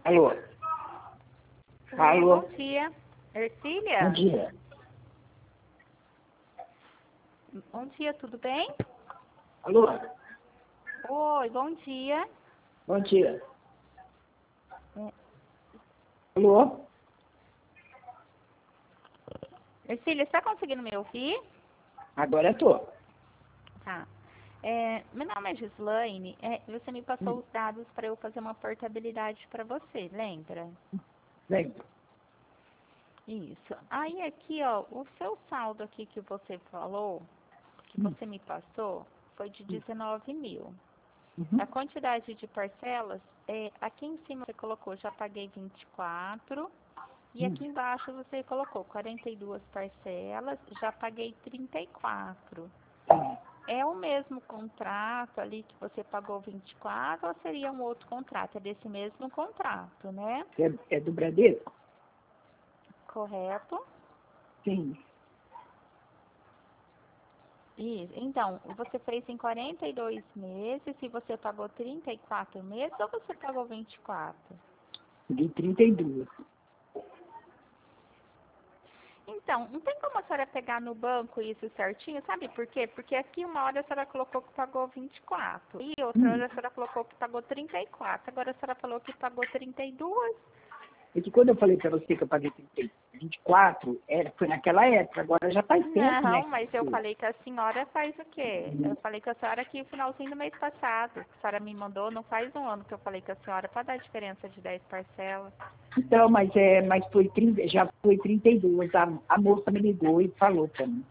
Alô? Alô? Bom dia. Ercília? Bom dia. Bom dia, tudo bem? Alô? Oi, bom dia. Bom dia. É, Alô? Ercília, você está conseguindo me ouvir? Agora eu tô. Tá. Meu nome é Gislaine. Você me passou os dados para eu fazer uma portabilidade para você, lembra? Lembro. Isso. Aí aqui, ó, o seu saldo aqui que você falou, que você me passou, foi de 19 mil. Uhum. A quantidade de parcelas, aqui em cima você colocou, já paguei 24. E aqui embaixo você colocou 42 parcelas, já paguei 34. É o mesmo contrato ali que você pagou 24 ou seria um outro contrato? É desse mesmo contrato, né? É do Bradesco? Correto? Sim. Isso. Então, você fez em 42 meses e você pagou 34 meses ou você pagou 24? De 32. Então, não tem como a senhora pegar no banco isso certinho, sabe por quê? Porque aqui uma hora a senhora colocou que pagou 24 e outra hora a senhora colocou que pagou 34. Agora a senhora falou que pagou 32. É que quando eu falei pra você que eu paguei 24, foi naquela época. Agora já faz tempo, né? Não, mas eu falei que a senhora faz o quê? Eu falei que a senhora aqui no finalzinho do mês passado. A senhora me mandou, não faz um ano que eu falei que a senhora, para dar a diferença de 10 parcelas. Então, mas foi 30, já foi 32. A moça me ligou e falou pra mim.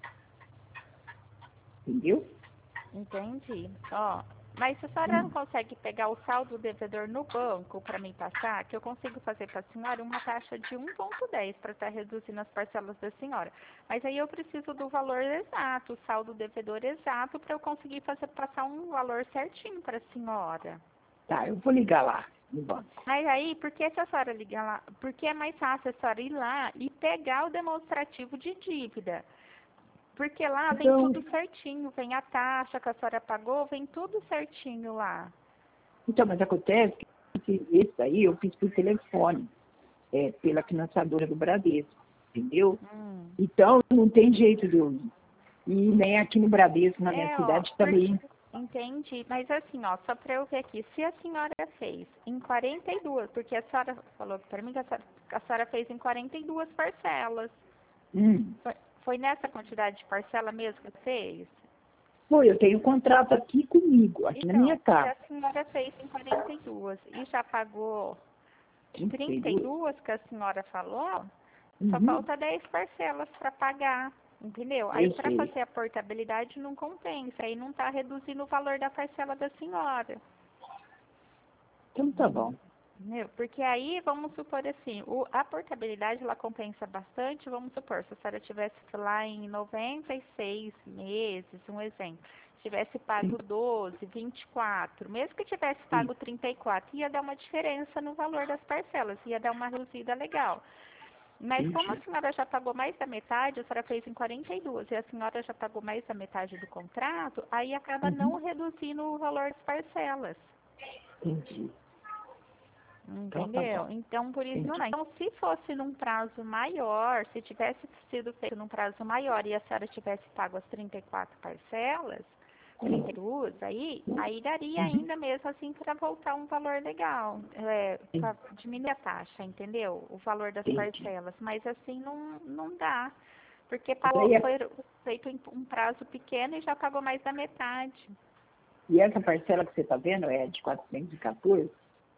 Entendeu? Entendi. Ó, mas se a senhora não consegue pegar o saldo devedor no banco para me passar, que eu consigo fazer para a senhora uma taxa de 1,10 para estar reduzindo as parcelas da senhora. Mas aí eu preciso do valor exato, o saldo devedor exato, para eu conseguir passar um valor certinho para a senhora. Tá, eu vou ligar lá no banco. Mas aí, por que se a senhora ligar lá? Porque é mais fácil a senhora ir lá e pegar o demonstrativo de dívida. Porque lá vem Então, tudo certinho, vem a taxa que a senhora pagou, vem tudo certinho lá. mas acontece que esse daí eu fiz por telefone, pela financiadora do Bradesco, entendeu? Então, não tem jeito de eu ir. E nem aqui no Bradesco, na minha Ó, cidade também. entendi. Mas assim, ó, só para eu ver aqui, se a senhora fez em 42, porque a senhora falou para mim que a senhora fez em 42 parcelas. Hum. Foi nessa quantidade de parcela mesmo que fez? Foi, eu tenho um contrato aqui comigo, aqui na minha Então, se casa. a senhora fez em 42 e já pagou 32. 32 que a senhora falou, só Uhum. falta 10 parcelas para pagar, entendeu? Aí Eu para sei. fazer a portabilidade não compensa, aí não está reduzindo o valor da parcela da senhora. Então tá bom. Entendeu? Porque aí, vamos supor assim, a portabilidade ela compensa bastante, vamos supor, se a senhora tivesse lá em 96 meses, um exemplo, tivesse pago 12, 24, mesmo que tivesse pago 34, ia dar uma diferença no valor das parcelas, ia dar uma reduzida legal. Mas como a Entendi. senhora já pagou mais da metade, a senhora fez em 42 e a senhora já pagou mais da metade do contrato, aí acaba não reduzindo o valor das parcelas. Entendi. Então tá Entendeu? bom. Então, por isso não Entendi. dá. Então, se fosse num prazo maior, se tivesse sido feito num prazo maior e a senhora tivesse pago as 34 parcelas, 32, aí daria ainda mesmo assim para voltar um valor legal, para diminuir a taxa, entendeu? O valor das Entendi. parcelas. Mas assim não dá, porque Daí, foi feito em um prazo pequeno e já pagou mais da metade. e essa parcela que você tá vendo é de 414?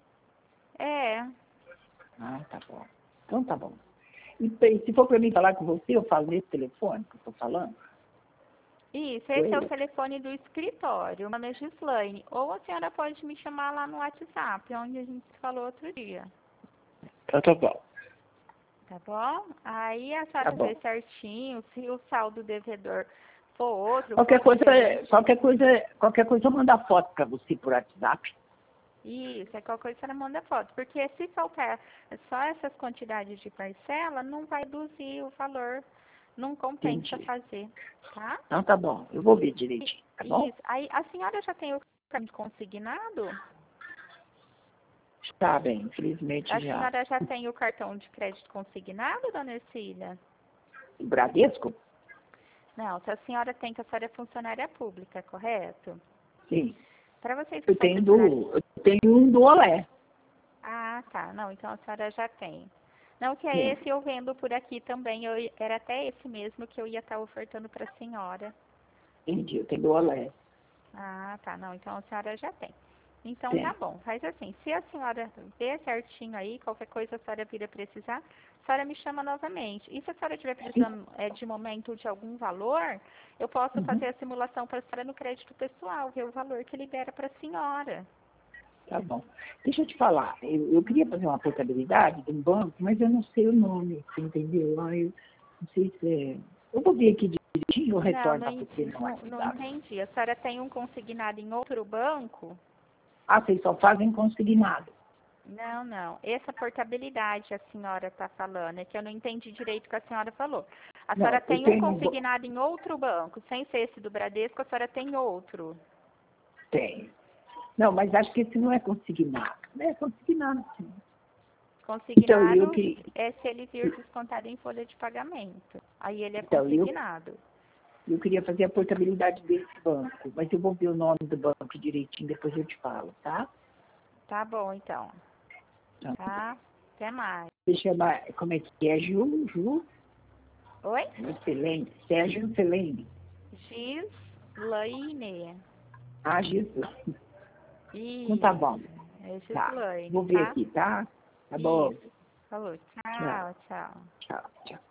É. Ah, tá bom. Então tá bom. E se for para mim falar com você, eu falo nesse telefone que eu tô falando? Isso, Com esse é o ele? telefone do escritório, meu nome é Gislaine. Ou a senhora pode me chamar lá no WhatsApp, onde a gente se falou outro dia. Então tá bom. Tá bom? Aí a Tá senhora vê bom. certinho, se o saldo devedor for outro, Qualquer for coisa, diferente. qualquer coisa eu mando a foto para você por WhatsApp. Isso, é qualquer coisa a senhora manda foto. Porque se faltar só essas quantidades de parcela, não vai reduzir o valor. Não compensa Entendi. fazer, tá? Então tá bom. Eu vou ver direitinho, tá bom? Isso. Aí a senhora já tem o cartão consignado? Tá bem, infelizmente A já. senhora já tem o cartão de crédito consignado, dona Ercília? O Bradesco? Não, se a senhora tem, que a senhora é funcionária pública, correto? Sim. Para vocês que Eu são tenho, funcionários... eu tenho um do Olé. Ah, tá. Não, então a senhora já tem. Não, que é Sim. esse eu vendo por aqui também. Era até esse mesmo que eu ia estar ofertando para a senhora. Entendi, eu tenho do Olé. Ah, tá. Não, então a senhora já tem. Então Tem. tá bom. Faz assim. Se a senhora ver certinho aí, qualquer coisa a senhora vir a precisar, a senhora me chama novamente. E se a senhora estiver precisando de momento de algum valor, eu posso fazer a simulação para a senhora no crédito pessoal, ver o valor que libera para a senhora. Tá bom. Deixa eu te falar, eu queria fazer uma portabilidade de um banco, mas eu não sei o nome, você entendeu? Eu não sei se é... Eu vou ver aqui direitinho e eu retorno para você no Não WhatsApp. entendi. A senhora tem um consignado em outro banco? Ah, vocês só fazem consignado. Não, não. Essa portabilidade a senhora está falando, é que eu não entendi direito o que a senhora falou. A Não, senhora eu tem um tenho... consignado em outro banco, sem ser esse do Bradesco, a senhora tem outro. Tenho. Não, mas acho que esse não é consignado. É consignado, sim. Então, Consignado é se ele vir descontado em folha de pagamento. Aí ele é consignado. Eu queria fazer a portabilidade desse banco, mas eu vou ver o nome do banco direitinho, depois eu te falo, tá? Tá bom, então. Então, Tá? Até mais. você chama, como é que é? Ju? Oi? Celene. Sérgio Celene. Gislaine. Ah, Jesus. Então tá Isso. bom. É Tá. Gislaine, Vou ver tá? aqui, tá? Tá bom. Isso. Falou. Tchau. Tchau, tchau. Tchau. Tchau.